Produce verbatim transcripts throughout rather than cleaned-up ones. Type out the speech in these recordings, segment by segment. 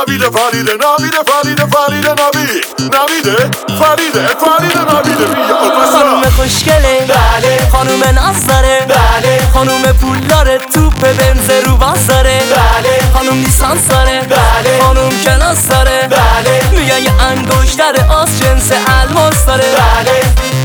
نویده فریده نویده فریده فریده نوید نویده فریده فریده نویده بیا خانوم خوشگله بله خانوم ناز داره بله خانوم پول داره توپ بنز رو باز داره بله خانوم لیسانس داره بله خانوم کلاس داره بله میگن یه انگشتر آس جنس الماس داره بله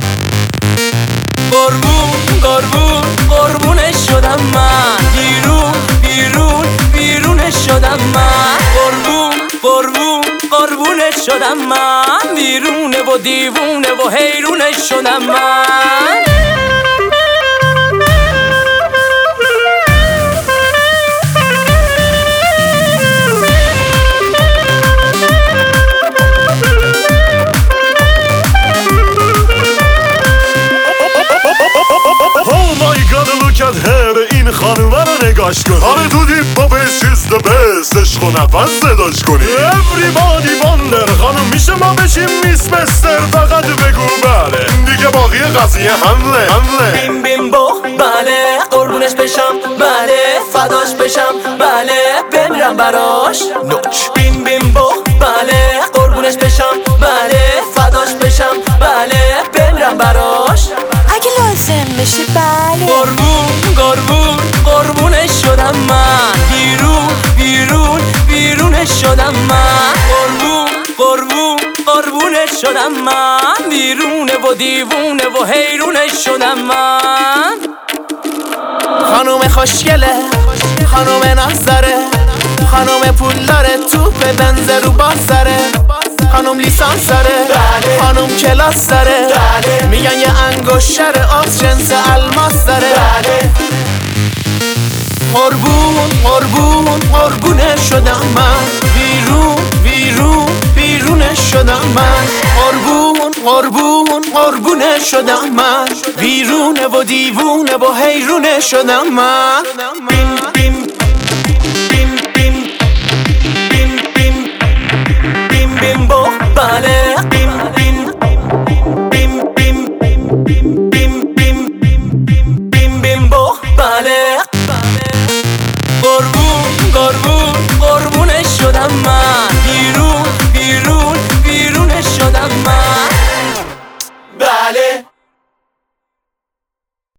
قربون قربون قربونش شدم من بیرون بیرون بیرونش شدم من قربون قربون قربونش شدم من بیرونه و دیوونه و حیرونش شدم من این خانومه رو نگاش کن حالا تو دیپ با بس چیز ده بس عشق و نفس صداش کنی Everybody wonder خانوم میشه ما بشیم میس مستر فقط بگو بله دیگه باقی قضیه حمله حمله بیم بیم بو بله قربونش بشم بله فداش بشم بله بمیرم براش نوچ بیم بیم بو بله قربونش بشم بله فداش بشم بله بمیرم براش اگه لازم بشه بله قربون قربون قربونش شدم من بیرون بیرون بیرونش شدم من قربون قربون قربونش شدم من بیرونه و دیوونه و حیرونش شدم من خانوم خوشگله خانوم ناز داره خانوم پول داره توپ بنز رو باز داره خانوم لیسانس داره خانوم کلاس داره میگن یه انگشتر آس جنس الماس داره قربون قربون قربونه شدم من بیرون بیرون بیرونه شدم من قربون قربون قربونه شدم من بیرونه و دیوونه و حیرونه شدم من بیم بیم بیم بیم بیم بیم بیم بیم بو بله بیم بیم بیم بیم بیم بیم بیم بیم بیم بو بله قربون قربون قربونش شدم من